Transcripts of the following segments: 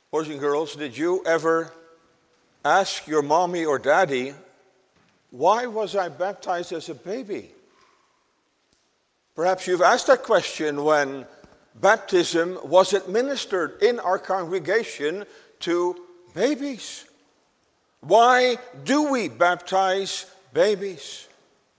Boys and girls, did you ever ask your mommy or daddy, why was I baptized as a baby? Perhaps you've asked that question when baptism was administered in our congregation to babies. Why do we baptize babies?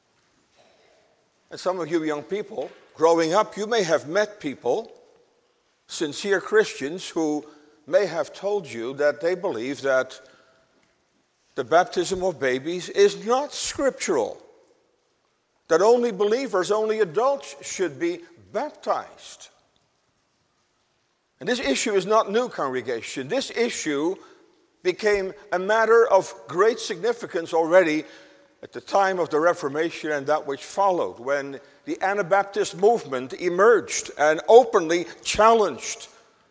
And some of you young people, growing up, you may have met people, sincere Christians, who may have told you that they believe that the baptism of babies is not scriptural, that only believers, only adults should be baptized. And this issue is not new, congregation. This issue became a matter of great significance already at the time of the Reformation and that which followed, when the Anabaptist movement emerged and openly challenged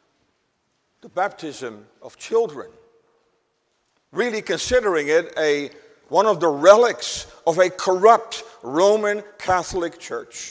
the baptism of children, really considering it one of the relics of a corrupt Roman Catholic Church.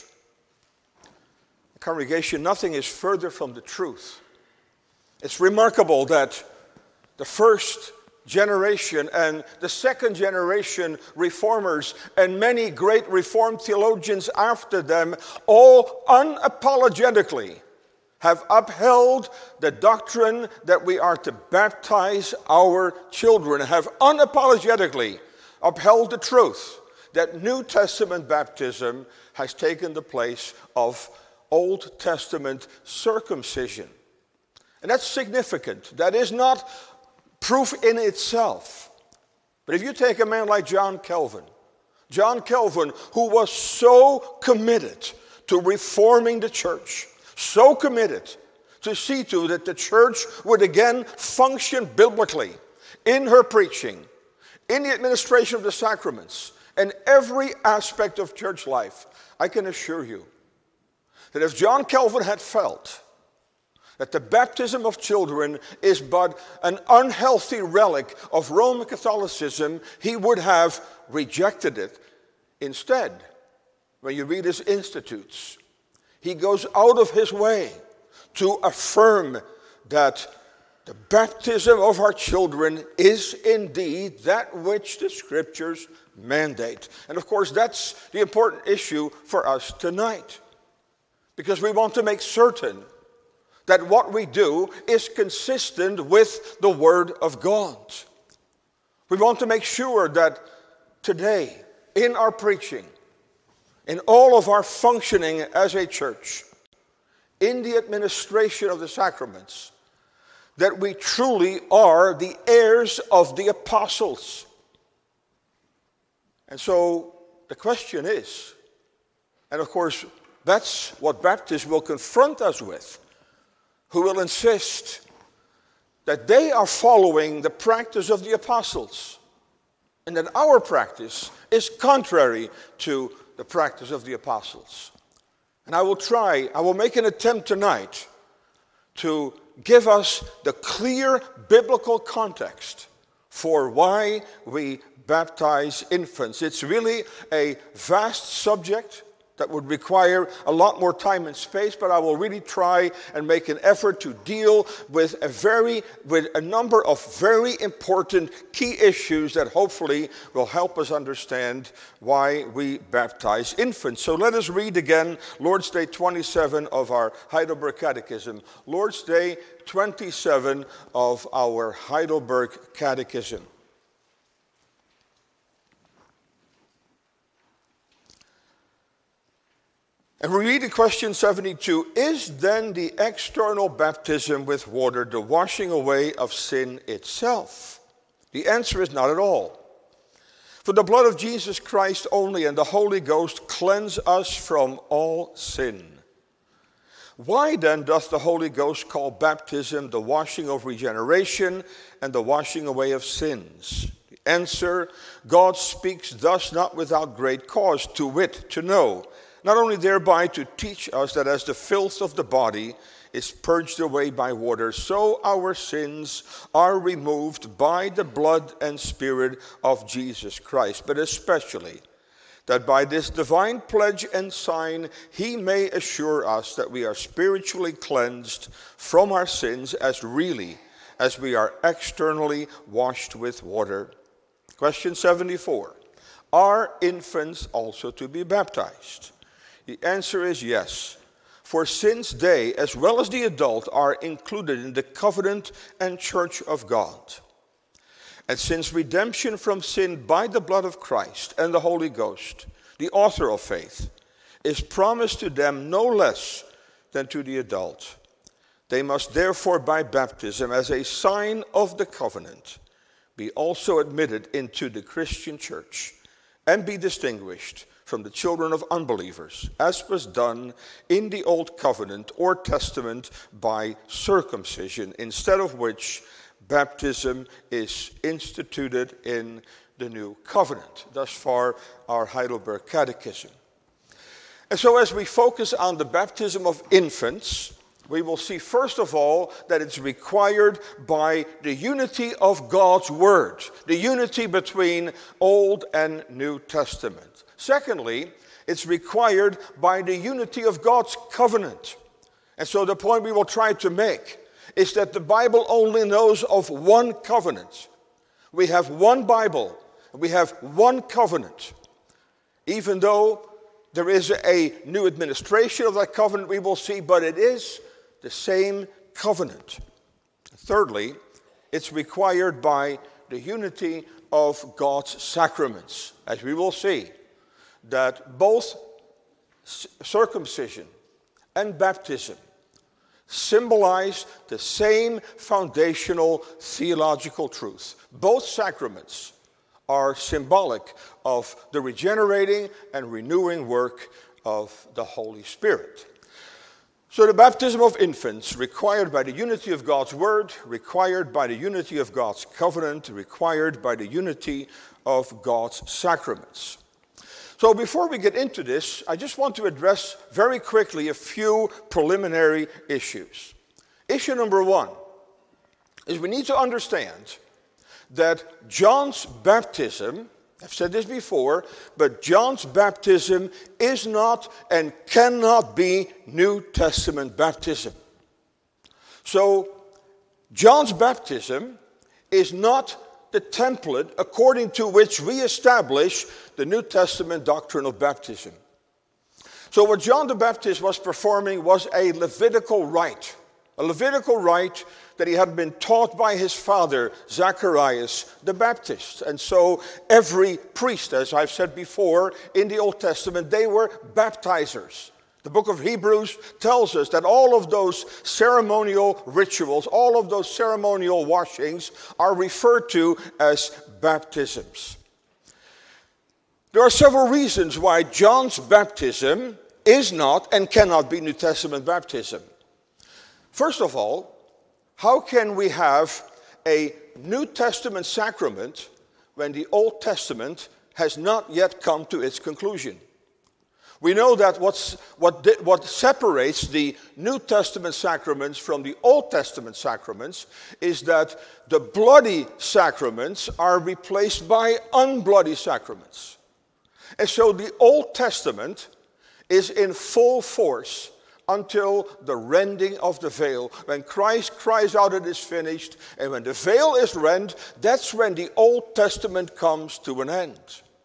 Congregation, nothing is further from the truth. It's remarkable that the first generation and the second generation reformers and many great Reformed theologians after them all unapologetically have upheld the doctrine that we are to baptize our children, have unapologetically upheld the truth that New Testament baptism has taken the place of Old Testament circumcision. And that's significant. That is not proof in itself. But if you take a man like John Calvin, who was so committed to reforming the church, so committed to see to that the church would again function biblically in her preaching, in the administration of the sacraments, and every aspect of church life, I can assure you that if John Calvin had felt that the baptism of children is but an unhealthy relic of Roman Catholicism, he would have rejected it. Instead, when you read his Institutes, he goes out of his way to affirm that the baptism of our children is indeed that which the Scriptures mandate. And of course, that's the important issue for us tonight, because we want to make certain that what we do is consistent with the Word of God. We want to make sure that today, in our preaching, in all of our functioning as a church, in the administration of the sacraments, that we truly are the heirs of the apostles. And so the question is, and of course that's what baptism will confront us with, who will insist that they are following the practice of the apostles, and that our practice is contrary to the practice of the apostles. And I will make an attempt tonight to give us the clear biblical context for why we baptize infants. It's really a vast subject that would require a lot more time and space, but I will really try and make an effort to deal with a number of very important key issues that hopefully will help us understand why we baptize infants. So let us read again Lord's Day 27 of our Heidelberg Catechism. Lord's Day 27 of our Heidelberg Catechism. And we read in question 72, is then the external baptism with water the washing away of sin itself? The answer is not at all. For the blood of Jesus Christ only and the Holy Ghost cleanse us from all sin. Why then doth the Holy Ghost call baptism the washing of regeneration and the washing away of sins? The answer, God speaks thus not without great cause, to wit, to know, not only thereby to teach us that as the filth of the body is purged away by water, so our sins are removed by the blood and Spirit of Jesus Christ, but especially that by this divine pledge and sign he may assure us that we are spiritually cleansed from our sins as really as we are externally washed with water. Question 74. Are infants also to be baptized? The answer is yes. For since they, as well as the adult, are included in the covenant and church of God, and since redemption from sin by the blood of Christ and the Holy Ghost, the author of faith, is promised to them no less than to the adult, they must therefore by baptism, as a sign of the covenant, be also admitted into the Christian church and be distinguished from the children of unbelievers, as was done in the Old Covenant or Testament by circumcision, instead of which baptism is instituted in the New Covenant. Thus far, our Heidelberg Catechism. And so as we focus on the baptism of infants, we will see first of all that it's required by the unity of God's Word, the unity between Old and New Testament. Secondly, it's required by the unity of God's covenant. And so the point we will try to make is that the Bible only knows of one covenant. We have one Bible, we have one covenant. Even though there is a new administration of that covenant, we will see, but it is the same covenant. Thirdly, it's required by the unity of God's sacraments, as we will see, that both circumcision and baptism symbolize the same foundational theological truth. Both sacraments are symbolic of the regenerating and renewing work of the Holy Spirit. So the baptism of infants, required by the unity of God's Word, required by the unity of God's covenant, required by the unity of God's sacraments. So before we get into this, I just want to address very quickly a few preliminary issues. Issue number one is we need to understand that John's baptism, I've said this before, but John's baptism is not and cannot be New Testament baptism. So John's baptism is not the template according to which we establish the New Testament doctrine of baptism. So what John the Baptist was performing was a Levitical rite that he had been taught by his father, Zacharias the Baptist. And so every priest, as I've said before, in the Old Testament, they were baptizers. The book of Hebrews tells us that all of those ceremonial rituals, all of those ceremonial washings are referred to as baptisms. There are several reasons why John's baptism is not and cannot be New Testament baptism. First of all, how can we have a New Testament sacrament when the Old Testament has not yet come to its conclusion? We know that what separates the New Testament sacraments from the Old Testament sacraments is that the bloody sacraments are replaced by unbloody sacraments. And so the Old Testament is in full force until the rending of the veil. When Christ cries out, "It is finished," and when the veil is rent, that's when the Old Testament comes to an end.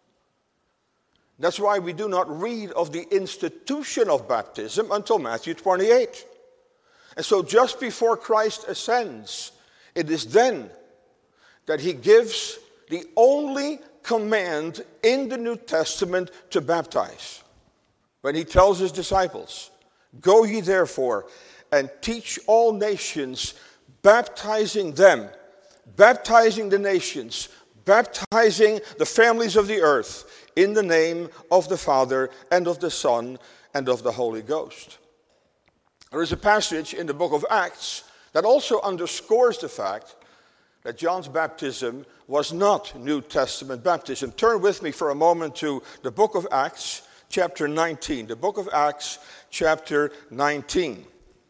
That's why we do not read of the institution of baptism until Matthew 28. And so just before Christ ascends, it is then that he gives the only command in the New Testament to baptize. When he tells his disciples, "Go ye therefore and teach all nations, baptizing them," baptizing the nations, baptizing the families of the earth in the name of the Father and of the Son and of the Holy Ghost. There is a passage in the book of Acts that also underscores the fact that John's baptism was not New Testament baptism. Turn with me for a moment to the book of Acts, chapter 19. The book of Acts, chapter 19.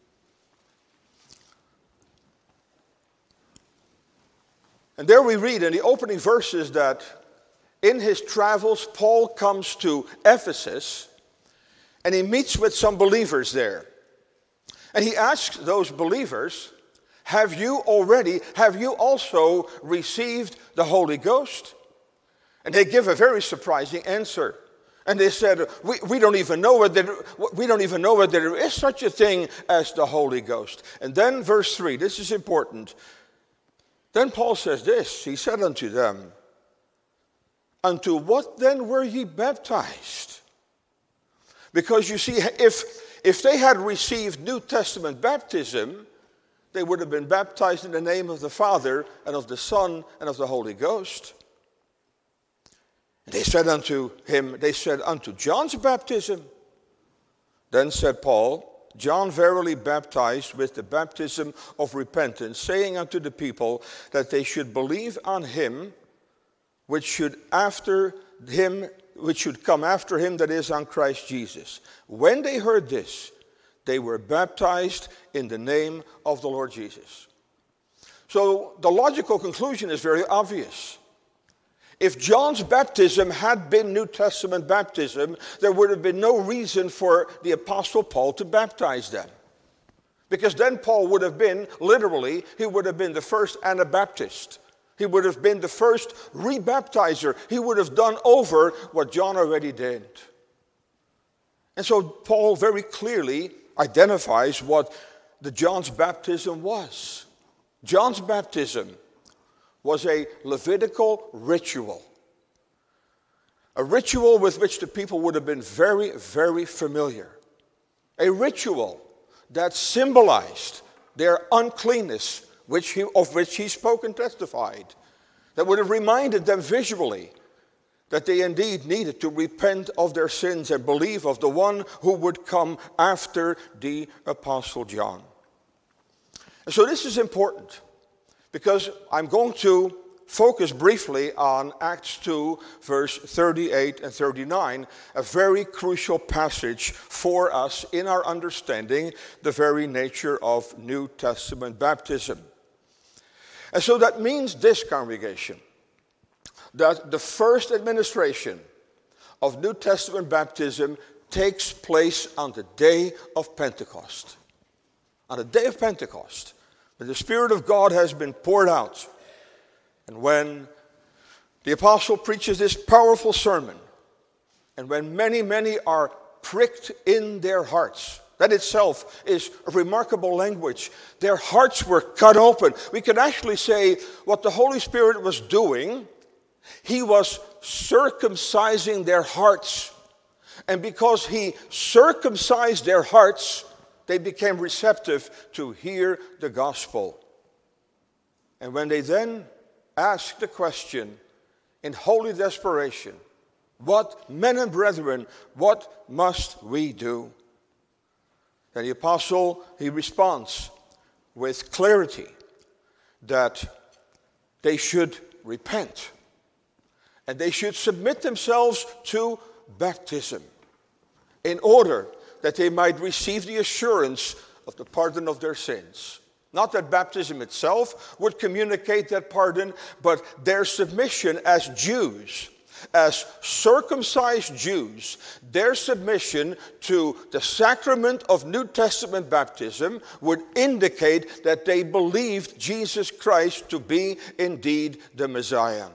And there we read in the opening verses that in his travels, Paul comes to Ephesus and he meets with some believers there. And he asks those believers, Have you also received the Holy Ghost? And they give a very surprising answer. And they said, we don't even know whether there is such a thing as the Holy Ghost. And then verse 3, this is important. Then Paul says this, he said unto them, unto what then were ye baptized? Because you see, if they had received New Testament baptism, they would have been baptized in the name of the Father and of the Son and of the Holy Ghost. They said unto him, unto John's baptism. Then said Paul, John verily baptized with the baptism of repentance, saying unto the people that they should believe on him which should come after him, that is, on Christ Jesus. When they heard this, they were baptized in the name of the Lord Jesus. So the logical conclusion is very obvious. If John's baptism had been New Testament baptism, there would have been no reason for the Apostle Paul to baptize them. Because then Paul would have been, literally, he would have been the first Anabaptist. He would have been the first rebaptizer. He would have done over what John already did. And so Paul very clearly identifies what the John's baptism was. John's baptism was a Levitical ritual. A ritual with which the people would have been very, very familiar. A ritual that symbolized their uncleanness, of which he spoke and testified. That would have reminded them visually that they indeed needed to repent of their sins and believe of the one who would come after the Apostle John. And so this is important, because I'm going to focus briefly on Acts 2, verse 38 and 39, a very crucial passage for us in our understanding the very nature of New Testament baptism. And so that means this, congregation, that the first administration of New Testament baptism takes place on the day of Pentecost. On the day of Pentecost, when the Spirit of God has been poured out, and when the apostle preaches this powerful sermon, and when many, many are pricked in their hearts. That itself is a remarkable language. Their hearts were cut open. We can actually say what the Holy Spirit was doing, he was circumcising their hearts. And because he circumcised their hearts, they became receptive to hear the gospel. And when they then asked the question in holy desperation, what, men and brethren, what must we do? Then the apostle, he responds with clarity that they should repent and they should submit themselves to baptism in order that they might receive the assurance of the pardon of their sins. Not that baptism itself would communicate that pardon, but their submission as Jews, as circumcised Jews, their submission to the sacrament of New Testament baptism would indicate that they believed Jesus Christ to be indeed the Messiah.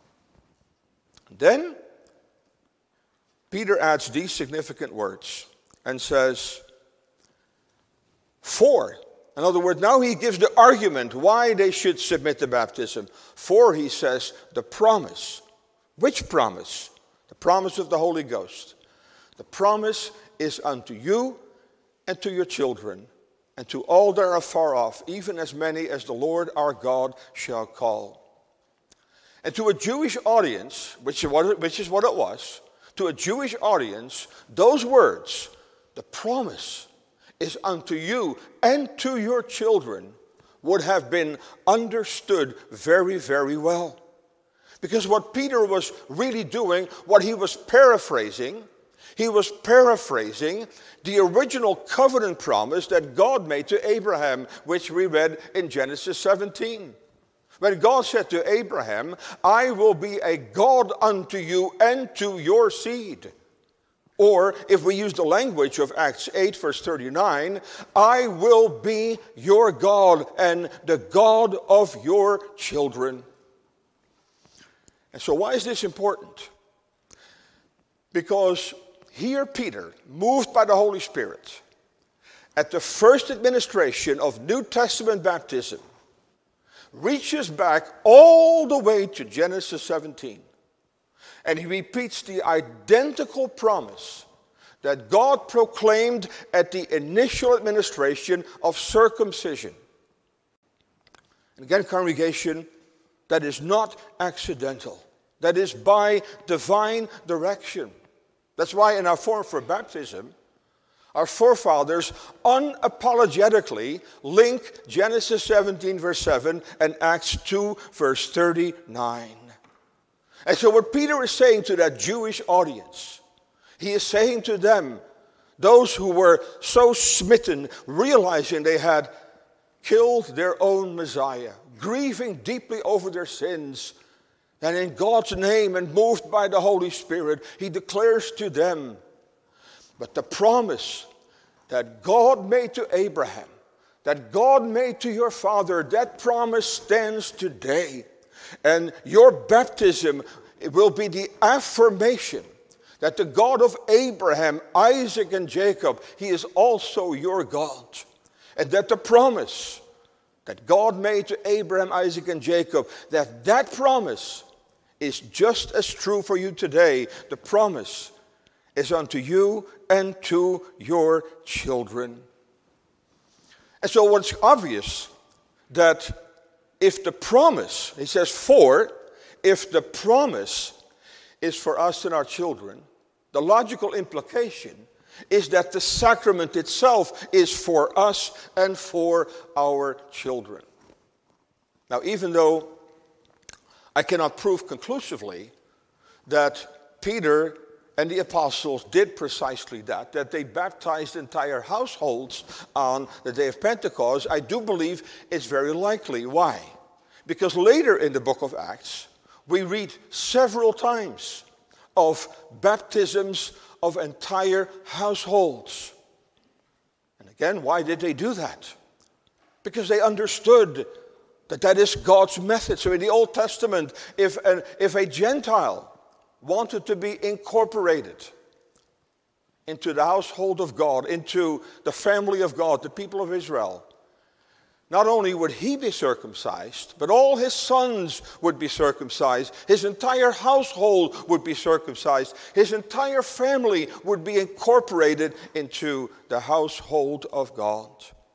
Then Peter adds these significant words and says, for, in other words, now he gives the argument why they should submit to baptism. For, he says, the promise. Which promise? The promise of the Holy Ghost. The promise is unto you and to your children and to all that are far off, even as many as the Lord our God shall call. And to a Jewish audience, which is what it was, to a Jewish audience, those words, the promise is unto you and to your children, would have been understood very, very well. Because what Peter was really doing, what he was paraphrasing the original covenant promise that God made to Abraham, which we read in Genesis 17. When God said to Abraham, I will be a God unto you and to your seed. Or, if we use the language of Acts 8, verse 39, I will be your God and the God of your children. And so why is this important? Because here Peter, moved by the Holy Spirit, at the first administration of New Testament baptism, reaches back all the way to Genesis 17. And he repeats the identical promise that God proclaimed at the initial administration of circumcision. And again, congregation, that is not accidental. That is by divine direction. That's why in our form for baptism, our forefathers unapologetically link Genesis 17 verse 7 and Acts 2 verse 39. And so what Peter is saying to that Jewish audience, he is saying to them, those who were so smitten, realizing they had killed their own Messiah, grieving deeply over their sins, and in God's name and moved by the Holy Spirit, he declares to them, but the promise that God made to Abraham, that God made to your father, that promise stands today. And your baptism will be the affirmation that the God of Abraham, Isaac, and Jacob, he is also your God. And that the promise that God made to Abraham, Isaac, and Jacob, that promise is just as true for you today. The promise is unto you and to your children. And so what's obvious, that if the promise, he says if the promise is for us and our children, the logical implication is that the sacrament itself is for us and for our children. Now, even though I cannot prove conclusively that Peter and the apostles did precisely that they baptized entire households on the day of Pentecost, I do believe it's very likely. Why? Because later in the book of Acts, we read several times of baptisms of entire households. And again, why did they do that? Because they understood that is God's method. So in the Old Testament, if a Gentile wanted to be incorporated into the household of God, into the family of God, the people of Israel, not only would he be circumcised, but all his sons would be circumcised. His entire household would be circumcised. His entire family would be incorporated into the household of God.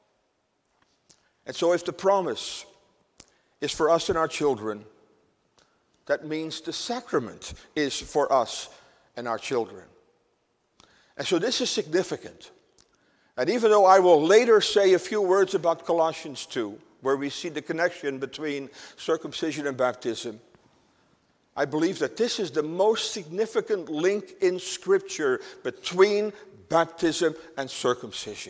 And so if the promise is for us and our children, that means the sacrament is for us and our children. And so this is significant. And even though I will later say a few words about Colossians 2, where we see the connection between circumcision and baptism, I believe that this is the most significant link in Scripture between baptism and circumcision.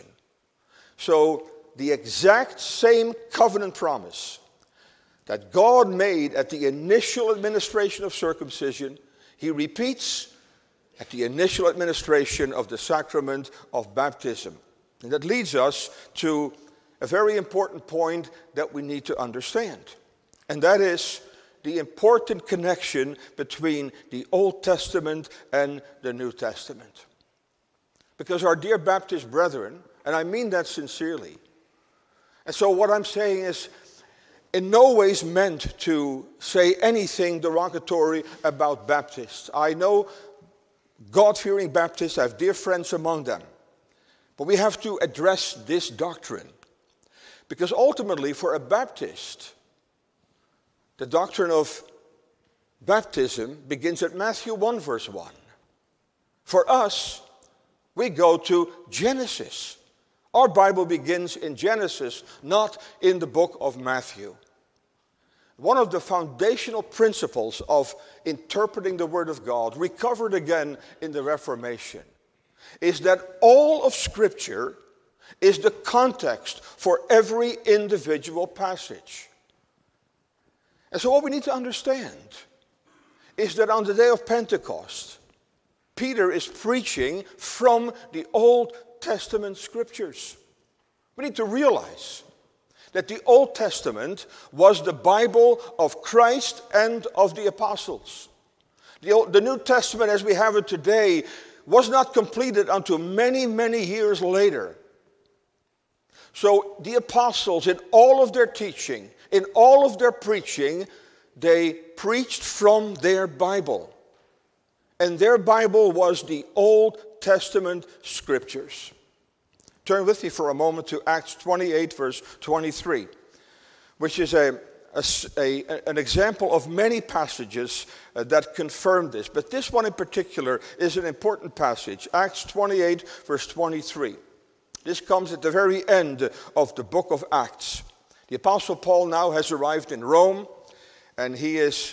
So the exact same covenant promise that God made at the initial administration of circumcision, he repeats at the initial administration of the sacrament of baptism. And that leads us to a very important point that we need to understand. And that is the important connection between the Old Testament and the New Testament. Because our dear Baptist brethren, and I mean that sincerely, and so what I'm saying is in no ways meant to say anything derogatory about Baptists. I know God-fearing Baptists, I have dear friends among them. But we have to address this doctrine. Because ultimately, for a Baptist, the doctrine of baptism begins at Matthew 1, verse 1. For us, we go to Genesis. Our Bible begins in Genesis, not in the book of Matthew. One of the foundational principles of interpreting the Word of God, recovered again in the Reformation, is that all of Scripture is the context for every individual passage. And so what we need to understand is that on the day of Pentecost, Peter is preaching from the Old Testament scriptures. We need to realize that the Old Testament was the Bible of Christ and of the apostles. The New Testament as we have it today was not completed until many, many years later. So the apostles, in all of their teaching, in all of their preaching, they preached from their Bible. And their Bible was the Old Testament scriptures. Turn with me for a moment to Acts 28, verse 23, which is an example of many passages that confirm this. But this one in particular is an important passage. Acts 28, verse 23. This comes at the very end of the book of Acts. The Apostle Paul now has arrived in Rome, and he is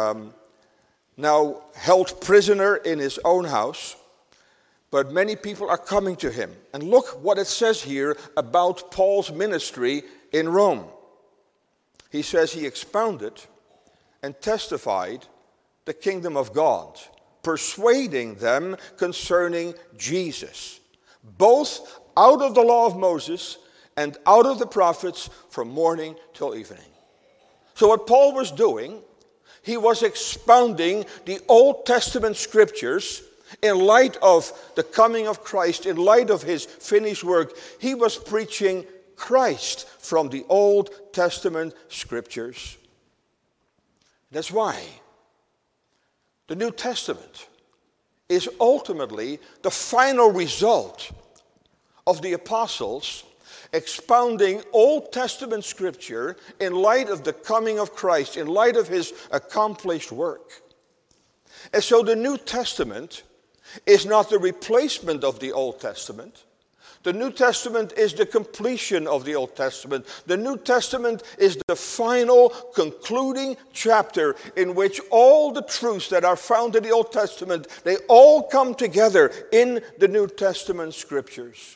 now held prisoner in his own house. But many people are coming to him. And look what it says here about Paul's ministry in Rome. He says he expounded and testified the kingdom of God, persuading them concerning Jesus, both out of the law of Moses and out of the prophets from morning till evening. So what Paul was doing, he was expounding the Old Testament scriptures in light of the coming of Christ, in light of his finished work. He was preaching Christ from the Old Testament scriptures. That's why the New Testament is ultimately the final result of the apostles expounding Old Testament scripture in light of the coming of Christ, in light of his accomplished work. And so the New Testament is not the replacement of the Old Testament. The New Testament is the completion of the Old Testament. The New Testament is the final concluding chapter in which all the truths that are found in the Old Testament, they all come together in the New Testament scriptures.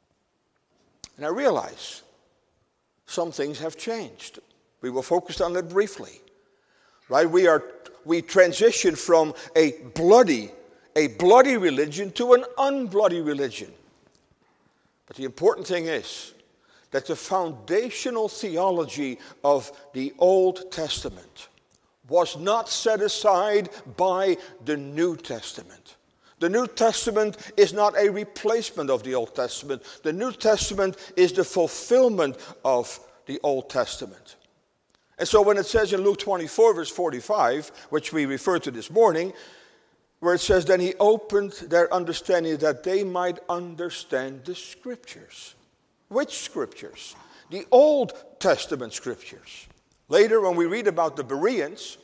And I realize some things have changed. We will focus on that briefly. Right? We transition from a bloody religion to an unbloody religion. But the important thing is that the foundational theology of the Old Testament was not set aside by the New Testament. The New Testament is not a replacement of the Old Testament. The New Testament is the fulfillment of the Old Testament. And so when it says in Luke 24, verse 45, which we referred to this morning, where it says, then he opened their understanding that they might understand the scriptures. Which scriptures? The Old Testament scriptures. Later, when we read about the Bereans,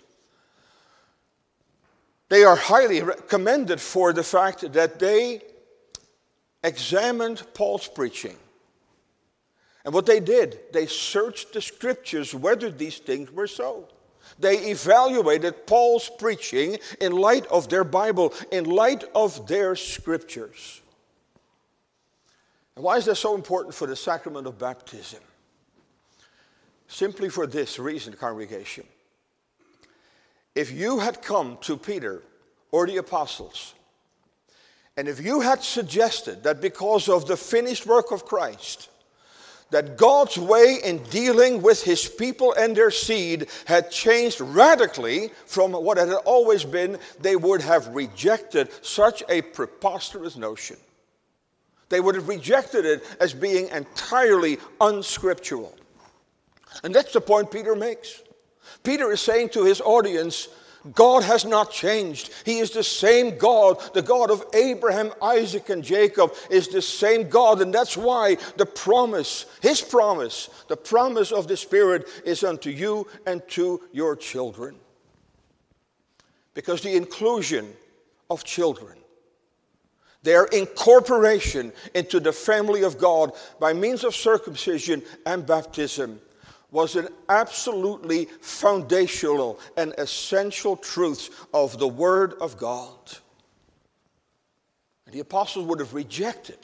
they are highly commended for the fact that they examined Paul's preaching. And what they did, they searched the scriptures whether these things were so. They evaluated Paul's preaching in light of their Bible, in light of their scriptures. And why is that so important for the sacrament of baptism? Simply for this reason, congregation. If you had come to Peter or the apostles, and if you had suggested that because of the finished work of Christ, that God's way in dealing with his people and their seed had changed radically from what it had always been, they would have rejected such a preposterous notion. They would have rejected it as being entirely unscriptural. And that's the point Peter makes. Peter is saying to his audience, God has not changed. He is the same God. The God of Abraham, Isaac, and Jacob is the same God. And that's why the promise, his promise, the promise of the Spirit is unto you and to your children. Because the inclusion of children, their incorporation into the family of God by means of circumcision and baptism, was an absolutely foundational and essential truth of the Word of God. And the apostles would have rejected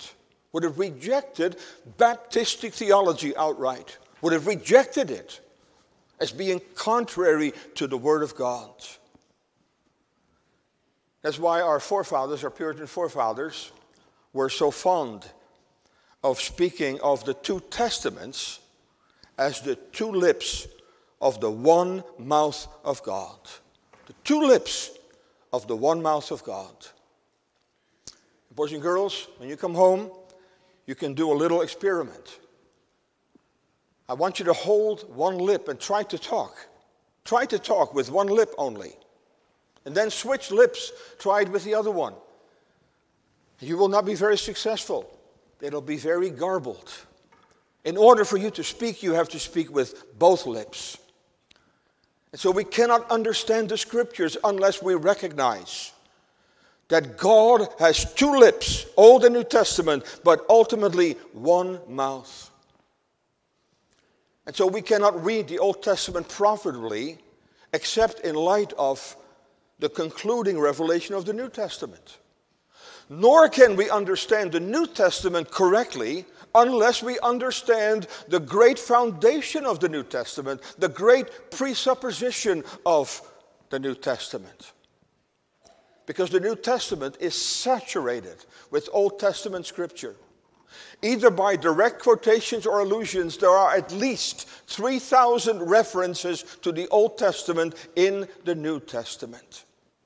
Baptistic theology outright, would have rejected it as being contrary to the Word of God. That's why our forefathers, our Puritan forefathers, were so fond of speaking of the two testaments as the two lips of the one mouth of God. The two lips of the one mouth of God. Boys and girls, when you come home, you can do a little experiment. I want you to hold one lip and try to talk. Try to talk with one lip only. And then switch lips, try it with the other one. You will not be very successful. It'll be very garbled. In order for you to speak, you have to speak with both lips. And so we cannot understand the scriptures unless we recognize that God has two lips, Old and New Testament, but ultimately one mouth. And so we cannot read the Old Testament profitably except in light of the concluding revelation of the New Testament. Nor can we understand the New Testament correctly unless we understand the great foundation of the New Testament, the great presupposition of the New Testament. Because the New Testament is saturated with Old Testament scripture. Either by direct quotations or allusions, there are at least 3,000 references to the Old Testament in the New Testament.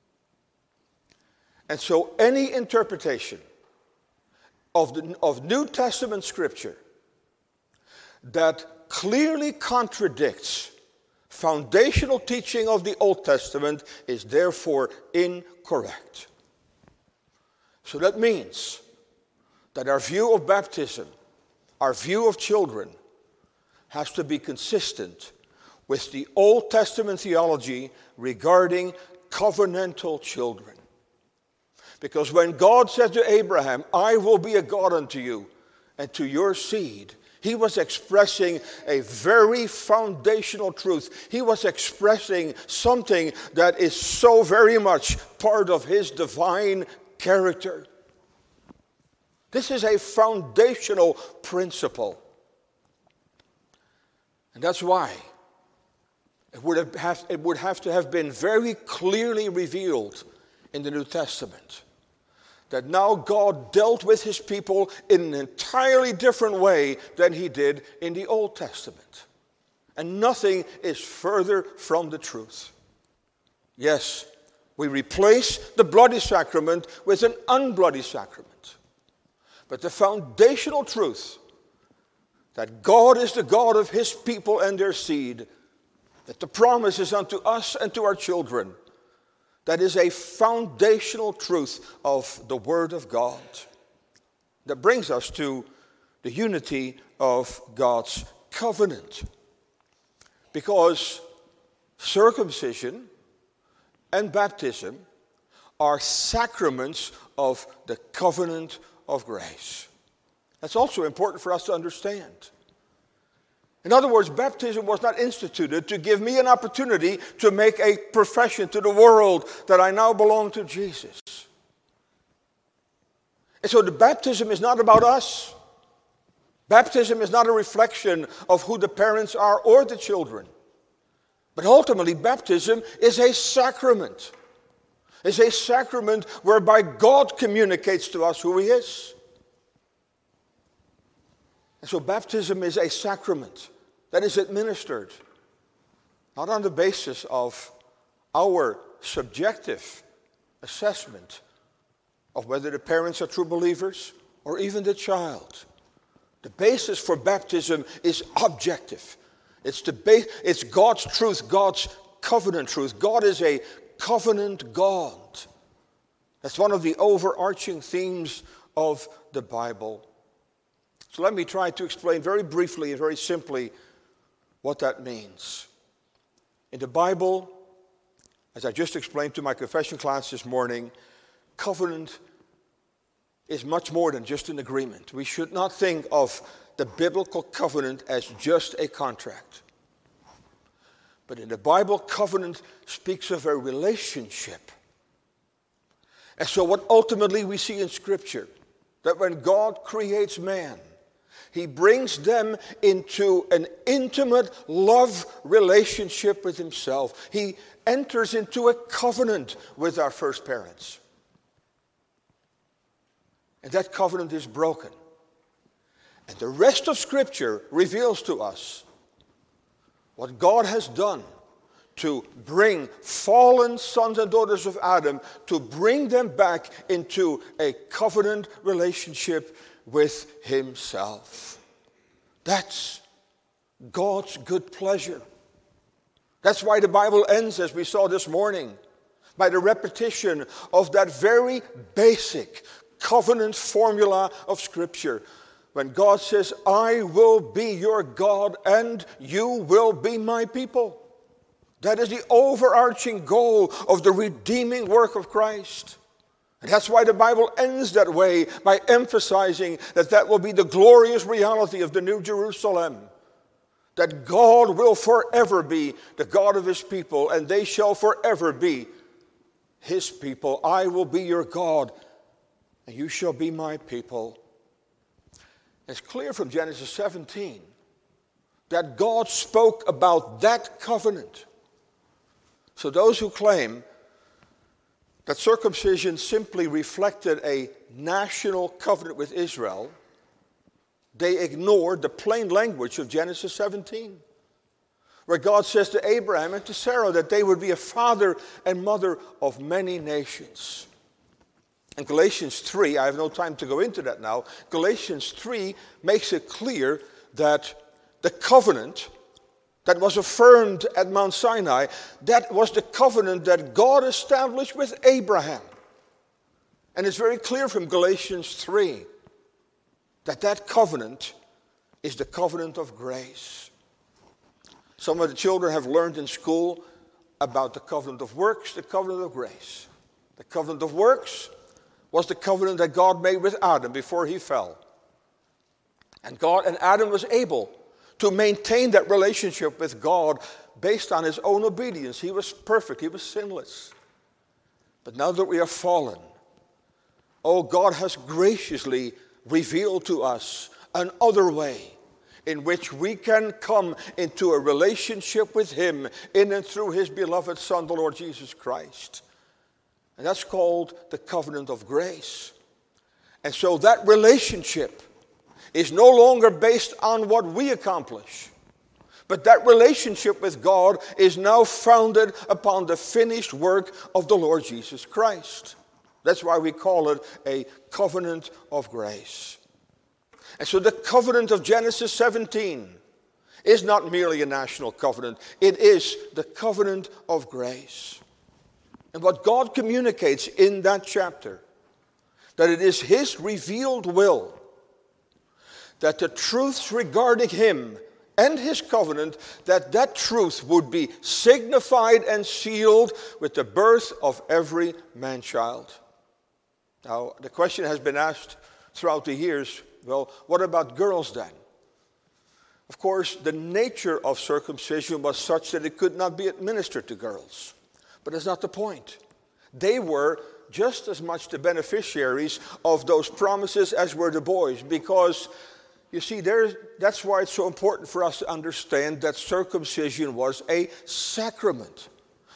And so any interpretation of New Testament scripture that clearly contradicts foundational teaching of the Old Testament is therefore incorrect. So that means that our view of baptism, our view of children, has to be consistent with the Old Testament theology regarding covenantal children. Because when God said to Abraham, I will be a God unto you and to your seed, he was expressing a very foundational truth. He was expressing something that is so very much part of his divine character. This is a foundational principle. And that's why it would have to have been very clearly revealed in the New Testament that now God dealt with his people in an entirely different way than he did in the Old Testament. And nothing is further from the truth. Yes, we replace the bloody sacrament with an unbloody sacrament. But the foundational truth that God is the God of his people and their seed, that the promise is unto us and to our children, that is a foundational truth of the Word of God. That brings us to the unity of God's covenant. Because circumcision and baptism are sacraments of the covenant of grace. That's also important for us to understand. In other words, baptism was not instituted to give me an opportunity to make a profession to the world that I now belong to Jesus. And so the baptism is not about us. Baptism is not a reflection of who the parents are or the children. But ultimately, baptism is a sacrament. It's a sacrament whereby God communicates to us who he is. And so baptism is a sacrament that is administered, not on the basis of our subjective assessment of whether the parents are true believers or even the child. The basis for baptism is objective. It's God's truth, God's covenant truth. God is a covenant God. That's one of the overarching themes of the Bible. So let me try to explain very briefly and very simply what that means. In the Bible, as I just explained to my confession class this morning, covenant is much more than just an agreement. We should not think of the biblical covenant as just a contract. But in the Bible, covenant speaks of a relationship. And so what ultimately we see in Scripture, that when God creates man, he brings them into an intimate love relationship with himself. He enters into a covenant with our first parents. And that covenant is broken. And the rest of Scripture reveals to us what God has done to bring fallen sons and daughters of Adam, to bring them back into a covenant relationship with himself. That's God's good pleasure. That's why the Bible ends, as we saw this morning, by the repetition of that very basic covenant formula of Scripture. When God says, I will be your God and you will be my people. That is the overarching goal of the redeeming work of Christ. And that's why the Bible ends that way, by emphasizing that that will be the glorious reality of the New Jerusalem. That God will forever be the God of his people, and they shall forever be his people. I will be your God, and you shall be my people. It's clear from Genesis 17 that God spoke about that covenant. So those who claim that circumcision simply reflected a national covenant with Israel, they ignored the plain language of Genesis 17, where God says to Abraham and to Sarah that they would be a father and mother of many nations. In Galatians 3, I have no time to go into that now, Galatians 3 makes it clear that the covenant that was affirmed at Mount Sinai, that was the covenant that God established with Abraham. And it's very clear from Galatians 3 that that covenant is the covenant of grace. Some of the children have learned in school about the covenant of works, the covenant of grace. The covenant of works was the covenant that God made with Adam before he fell. And Adam was able to maintain that relationship with God based on his own obedience. He was perfect, he was sinless. But now that we are fallen, God has graciously revealed to us another way in which we can come into a relationship with him in and through his beloved Son, the Lord Jesus Christ. And that's called the covenant of grace. And so that relationship is no longer based on what we accomplish, but that relationship with God is now founded upon the finished work of the Lord Jesus Christ. That's why we call it a covenant of grace. And so the covenant of Genesis 17 is not merely a national covenant. It is the covenant of grace. And what God communicates in that chapter, that it is his revealed will that the truths regarding him and his covenant, that truth would be signified and sealed with the birth of every man-child. Now, the question has been asked throughout the years, well, what about girls then? Of course, the nature of circumcision was such that it could not be administered to girls. But that's not the point. They were just as much the beneficiaries of those promises as were the boys, because you see, that's why it's so important for us to understand that circumcision was a sacrament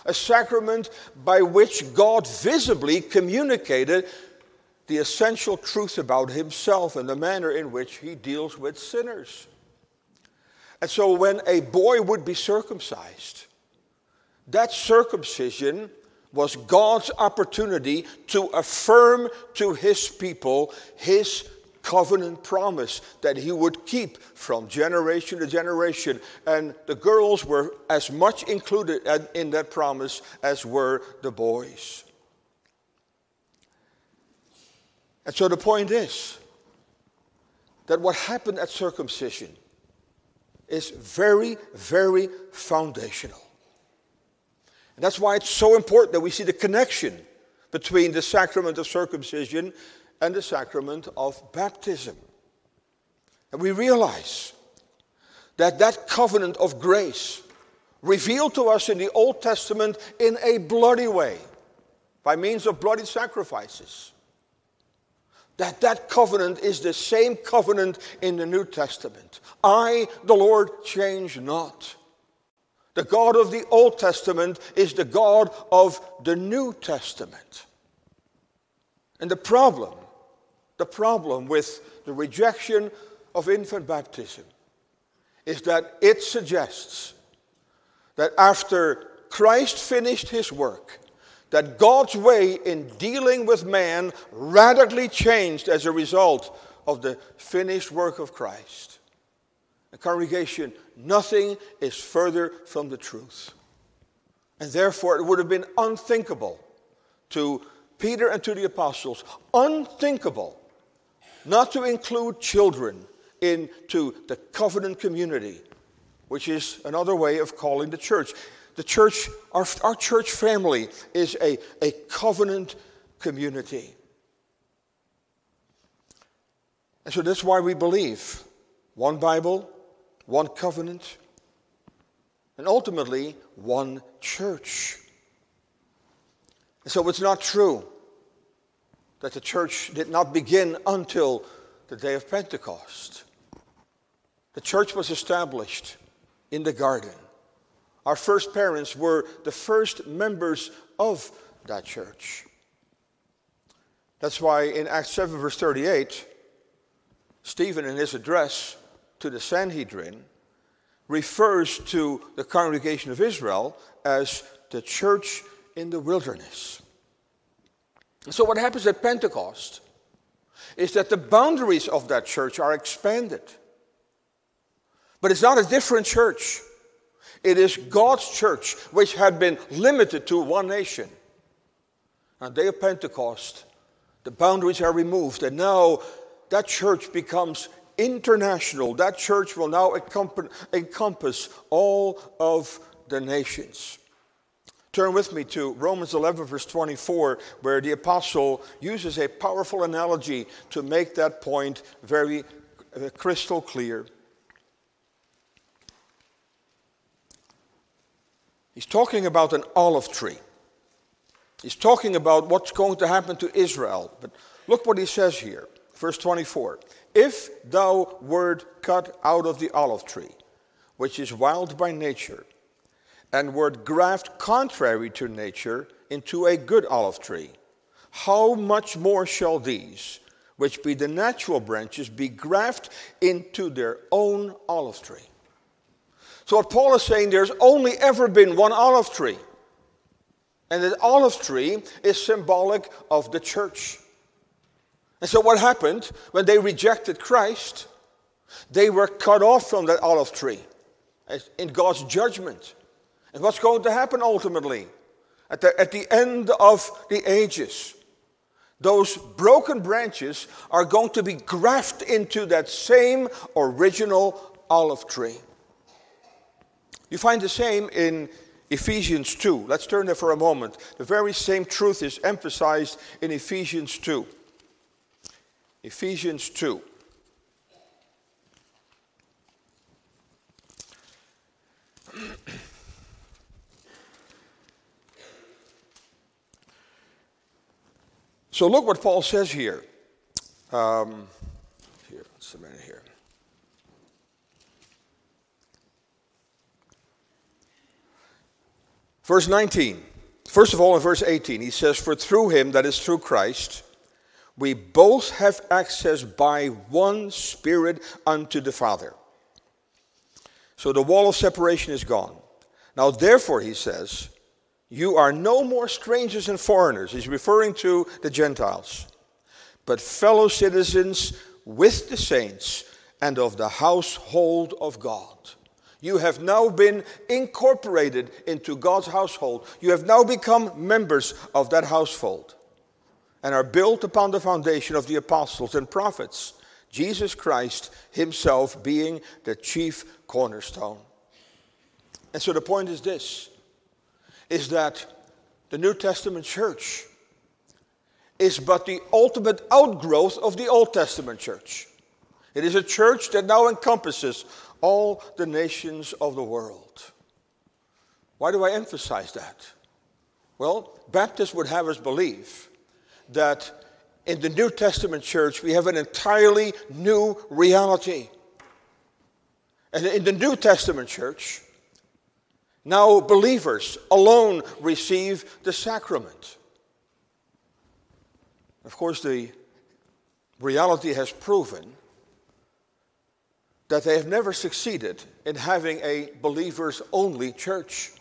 by which God visibly communicated the essential truth about himself and the manner in which he deals with sinners. And so when a boy would be circumcised, that circumcision was God's opportunity to affirm to his people his covenant promise that he would keep from generation to generation. And the girls were as much included in that promise as were the boys. And so the point is that what happened at circumcision is very, very foundational. And that's why it's so important that we see the connection between the sacrament of circumcision and the sacrament of baptism. And we realize that that covenant of grace revealed to us in the Old Testament in a bloody way, by means of bloody sacrifices, that covenant is the same covenant in the New Testament. I, the Lord, change not. The God of the Old Testament is the God of the New Testament. And the problem the problem with the rejection of infant baptism is that it suggests that after Christ finished his work, that God's way in dealing with man radically changed as a result of the finished work of Christ. The congregation, nothing is further from the truth. And therefore it would have been unthinkable to Peter and to the apostles, unthinkable not to include children into the covenant community, which is another way of calling the church. The church, our church family is a covenant community. And so that's why we believe one Bible, one covenant, and ultimately one church. And so it's not true that the church did not begin until the day of Pentecost. The church was established in the garden. Our first parents were the first members of that church. That's why in Acts 7 verse 38, Stephen in his address to the Sanhedrin refers to the congregation of Israel as the church in the wilderness. And so what happens at Pentecost is that the boundaries of that church are expanded. But it's not a different church. It is God's church, which had been limited to one nation. On the day of Pentecost, the boundaries are removed, and now that church becomes international. That church will now encompass all of the nations. Turn with me to Romans 11, verse 24, where the apostle uses a powerful analogy to make that point very crystal clear. He's talking about an olive tree. He's talking about what's going to happen to Israel. But look what he says here, verse 24. If thou wert cut out of the olive tree, which is wild by nature, and wert grafted contrary to nature into a good olive tree, how much more shall these, which be the natural branches, be grafted into their own olive tree? So what Paul is saying, there's only ever been one olive tree. And the olive tree is symbolic of the church. And so what happened when they rejected Christ? They were cut off from that olive tree in God's judgment. And what's going to happen ultimately? At the end of the ages, those broken branches are going to be grafted into that same original olive tree. You find the same in Ephesians 2. Let's turn there for a moment. The very same truth is emphasized in Ephesians 2. Ephesians 2. So look what Paul says here. What's the minute here? Verse 19. First of all, in verse 18, he says, for through him, that is through Christ, we both have access by one Spirit unto the Father. So the wall of separation is gone. Now therefore, he says, you are no more strangers and foreigners. He's referring to the Gentiles, but fellow citizens with the saints and of the household of God. You have now been incorporated into God's household. You have now become members of that household and are built upon the foundation of the apostles and prophets, Jesus Christ himself being the chief cornerstone. And so the point is this, is that the New Testament church is but the ultimate outgrowth of the Old Testament church. It is a church that now encompasses all the nations of the world. Why do I emphasize that? Well, Baptists would have us believe that in the New Testament church we have an entirely new reality. And in the New Testament church, now believers alone receive the sacrament. Of course, the reality has proven that they have never succeeded in having a believers-only church.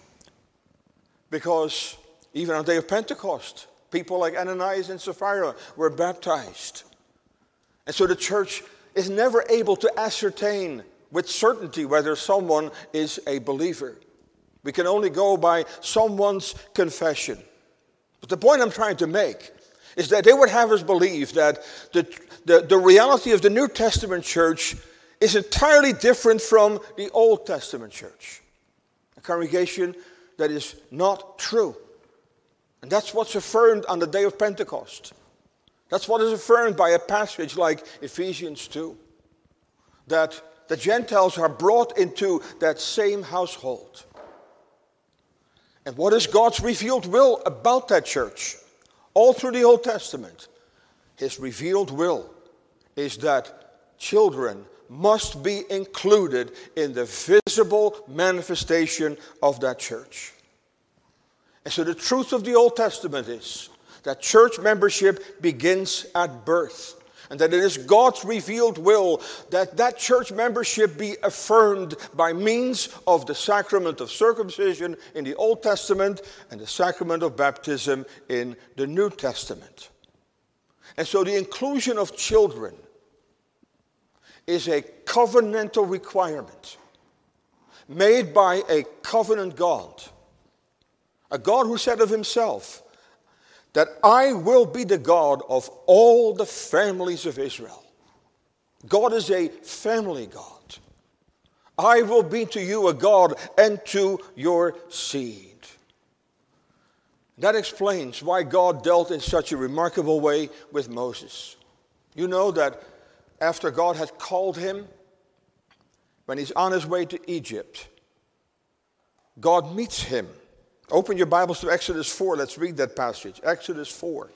Because even on the day of Pentecost, people like Ananias and Sapphira were baptized. And so the church is never able to ascertain with certainty whether someone is a believer. We can only go by someone's confession. But the point I'm trying to make is that they would have us believe that the reality of the New Testament church is entirely different from the Old Testament church. A congregation that is not true. And that's what's affirmed on the day of Pentecost. That's what is affirmed by a passage like Ephesians 2. That the Gentiles are brought into that same household. And what is God's revealed will about that church? All through the Old Testament, His revealed will is that children must be included in the visible manifestation of that church. And so the truth of the Old Testament is that church membership begins at birth. And that it is God's revealed will that that church membership be affirmed by means of the sacrament of circumcision in the Old Testament and the sacrament of baptism in the New Testament. And so the inclusion of children is a covenantal requirement made by a covenant God. A God who said of Himself, that I will be the God of all the families of Israel. God is a family God. I will be to you a God and to your seed. That explains why God dealt in such a remarkable way with Moses. You know that after God had called him, when he's on his way to Egypt, God meets him. Open your Bibles to Exodus 4. Let's read that passage. Exodus 4.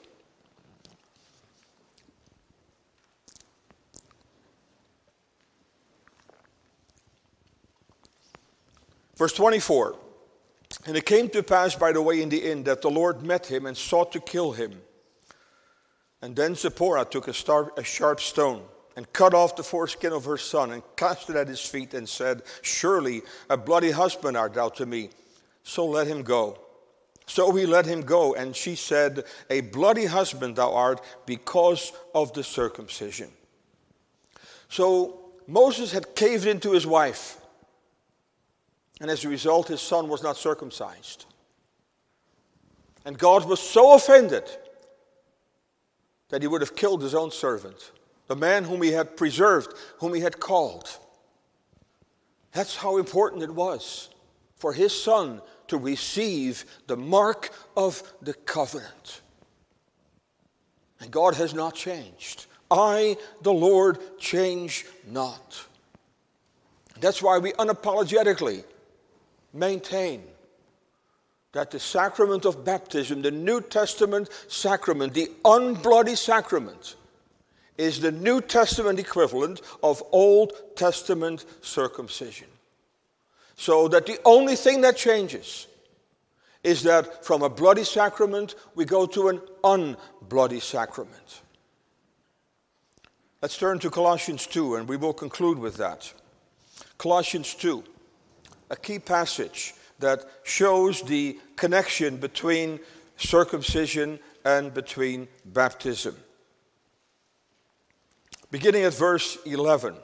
Verse 24. And it came to pass by the way in the inn that the Lord met him and sought to kill him. And then Zipporah took a sharp stone and cut off the foreskin of her son and cast it at his feet and said, Surely a bloody husband art thou to me. So let him go. So he let him go, and she said, A bloody husband thou art because of the circumcision. So Moses had caved into his wife, and as a result his son was not circumcised. And God was so offended that he would have killed his own servant, the man whom he had preserved, whom he had called. That's how important it was for his son to receive the mark of the covenant. And God has not changed. I, the Lord, change not. That's why we unapologetically maintain that the sacrament of baptism, the New Testament sacrament, the unbloody sacrament, is the New Testament equivalent of Old Testament circumcision. So that the only thing that changes is that from a bloody sacrament we go to an unbloody sacrament. Let's turn to Colossians 2 and we will conclude with that. Colossians 2, a key passage that shows the connection between circumcision and between baptism. Beginning at verse 11.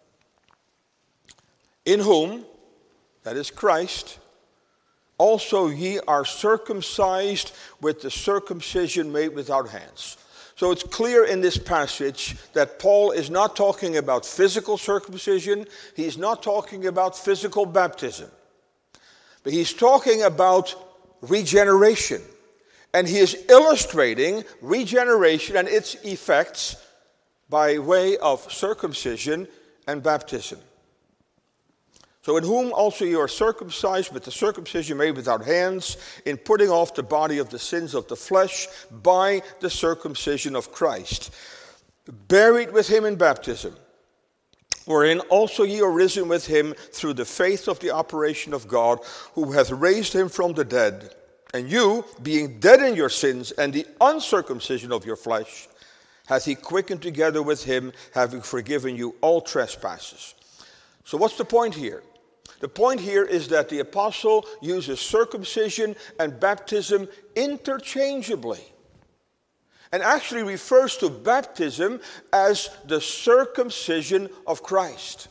In whom, that is Christ, also ye are circumcised with the circumcision made without hands. So it's clear in this passage that Paul is not talking about physical circumcision. He's not talking about physical baptism. But he's talking about regeneration. And he is illustrating regeneration and its effects by way of circumcision and baptism. So in whom also you are circumcised with the circumcision made without hands, in putting off the body of the sins of the flesh by the circumcision of Christ, buried with him in baptism, wherein also ye are risen with him through the faith of the operation of God, who hath raised him from the dead. And you, being dead in your sins and the uncircumcision of your flesh, hath he quickened together with him, having forgiven you all trespasses. So what's the point here? The point here is that the apostle uses circumcision and baptism interchangeably, and actually refers to baptism as the circumcision of Christ.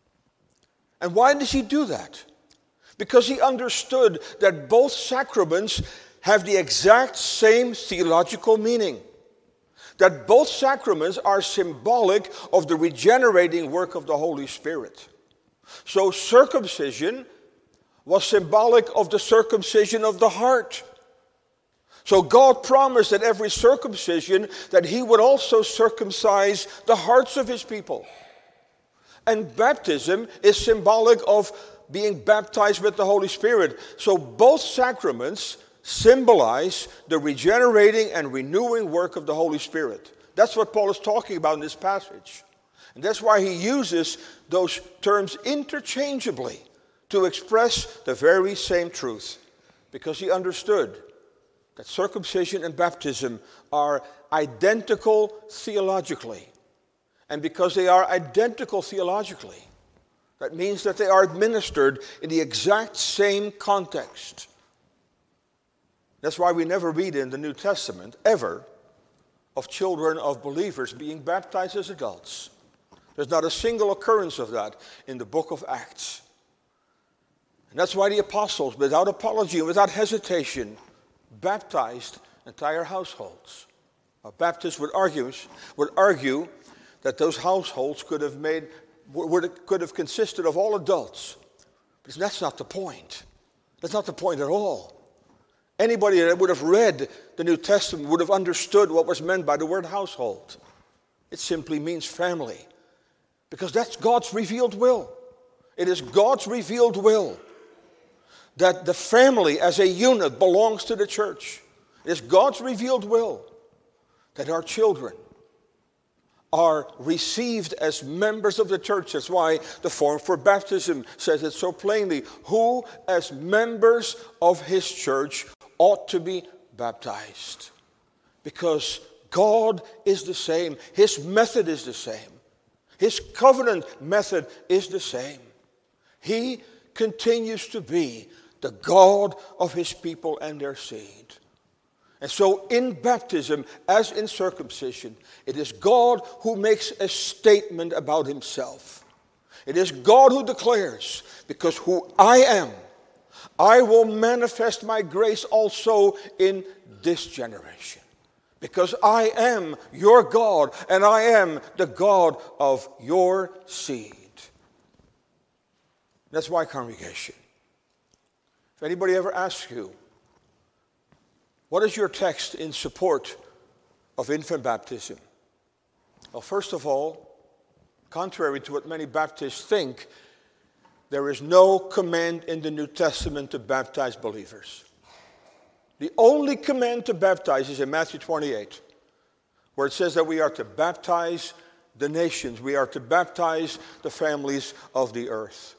And why does he do that? Because he understood that both sacraments have the exact same theological meaning. That both sacraments are symbolic of the regenerating work of the Holy Spirit. So circumcision was symbolic of the circumcision of the heart. So God promised that every circumcision, that he would also circumcise the hearts of his people. And baptism is symbolic of being baptized with the Holy Spirit. So both sacraments symbolize the regenerating and renewing work of the Holy Spirit. That's what Paul is talking about in this passage. And that's why he uses those terms interchangeably to express the very same truth. Because he understood that circumcision and baptism are identical theologically. And because they are identical theologically, that means that they are administered in the exact same context. That's why we never read in the New Testament, ever, of children of believers being baptized as adults. There's not a single occurrence of that in the book of Acts. And that's why the apostles, without apology and without hesitation, baptized entire households. Baptists would argue that those households could have consisted of all adults. But that's not the point. That's not the point at all. Anybody that would have read the New Testament would have understood what was meant by the word household. It simply means family. Because that's God's revealed will. It is God's revealed will that the family as a unit belongs to the church. It is God's revealed will that our children are received as members of the church. That's why the form for baptism says it so plainly. Who, as members of his church, ought to be baptized. Because God is the same. His method is the same. His covenant method is the same. He continues to be the God of his people and their seed. And so in baptism, as in circumcision, it is God who makes a statement about himself. It is God who declares, because who I am, I will manifest my grace also in this generation. Because I am your God, and I am the God of your seed. That's why, congregation, if anybody ever asks you, what is your text in support of infant baptism? Well, first of all, contrary to what many Baptists think, there is no command in the New Testament to baptize believers. The only command to baptize is in Matthew 28, where it says that we are to baptize the nations. We are to baptize the families of the earth.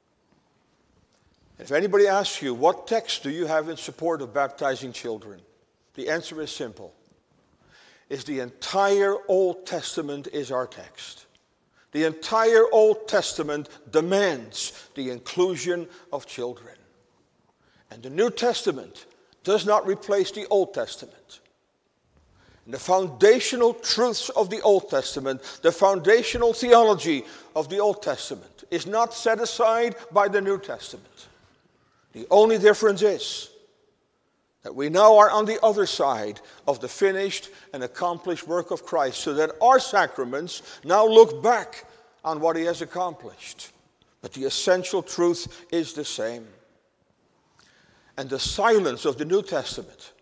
If anybody asks you, what text do you have in support of baptizing children? The answer is simple. It's the entire Old Testament is our text. The entire Old Testament demands the inclusion of children. And the New Testament does not replace the Old Testament. And the foundational truths of the Old Testament, the foundational theology of the Old Testament, is not set aside by the New Testament. The only difference is that we now are on the other side of the finished and accomplished work of Christ, so that our sacraments now look back on what he has accomplished. But the essential truth is the same. And the silence of the New Testament,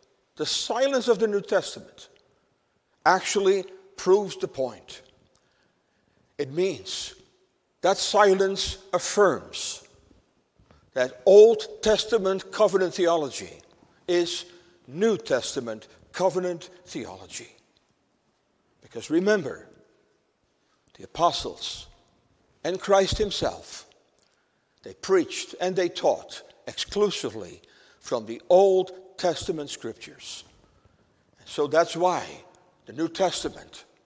actually proves the point. It means that silence affirms that Old Testament covenant theology is New Testament covenant theology. Because remember, the apostles and Christ himself, they preached and they taught exclusively from the Old Testament scriptures. And so that's why the New Testament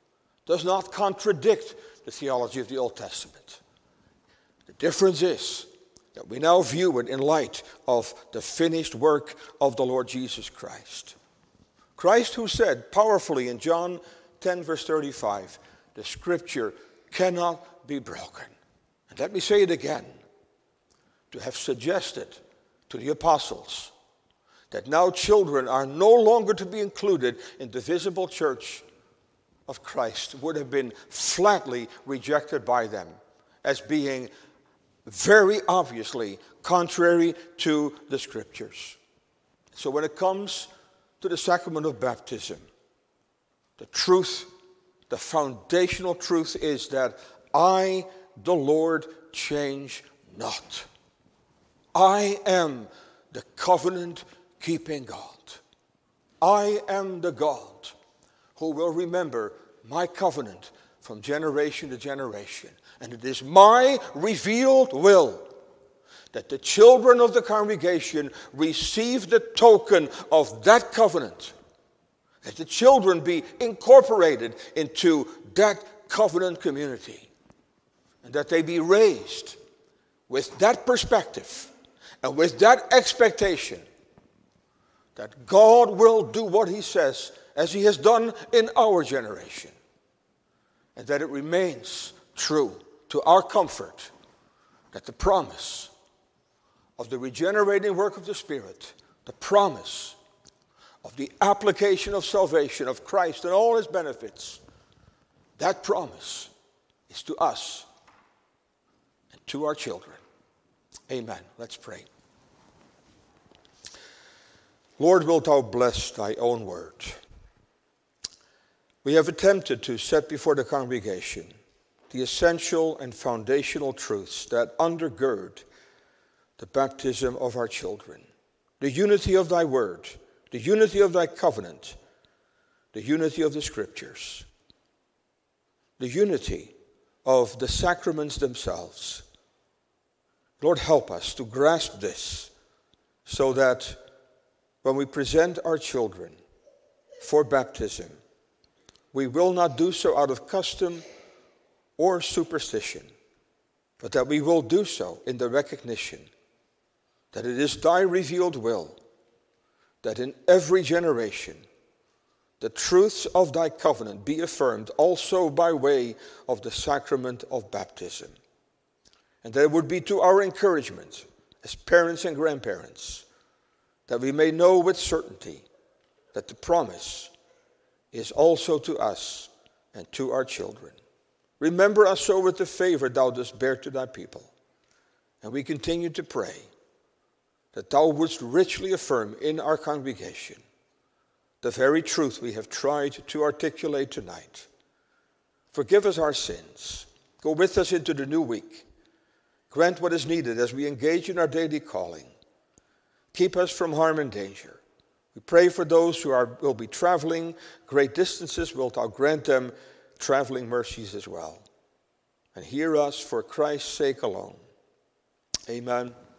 does not contradict the theology of the Old Testament. The difference is that we now view it in light of the finished work of the Lord Jesus Christ. Christ who said powerfully in John 10 verse 35, the scripture cannot be broken. And let me say it again, to have suggested to the apostles that now children are no longer to be included in the visible church of Christ would have been flatly rejected by them as being very obviously contrary to the scriptures. So when it comes to the sacrament of baptism, the truth, the foundational truth is that I, the Lord, change not. I am the covenant-keeping God. I am the God who will remember my covenant from generation to generation. And it is my revealed will that the children of the congregation receive the token of that covenant, that the children be incorporated into that covenant community, and that they be raised with that perspective and with that expectation that God will do what he says as he has done in our generation, and that it remains true to our comfort that the promise of the regenerating work of the Spirit, the promise of the application of salvation of Christ and all his benefits, that promise is to us and to our children. Amen. Let's pray. Lord, wilt thou bless thy own word? We have attempted to set before the congregation the essential and foundational truths that undergird the baptism of our children, the unity of thy word, the unity of thy covenant, the unity of the scriptures, the unity of the sacraments themselves. Lord, help us to grasp this so that when we present our children for baptism, we will not do so out of custom or superstition, but that we will do so in the recognition that it is thy revealed will that in every generation the truths of thy covenant be affirmed also by way of the sacrament of baptism. And that it would be to our encouragement as parents and grandparents that we may know with certainty that the promise is also to us and to our children. Remember us so with the favor thou dost bear to thy people. And we continue to pray that thou wouldst richly affirm in our congregation the very truth we have tried to articulate tonight. Forgive us our sins. Go with us into the new week. Grant what is needed as we engage in our daily calling. Keep us from harm and danger. We pray for those who will be traveling great distances. Wilt thou grant them traveling mercies as well. And hear us for Christ's sake alone. Amen.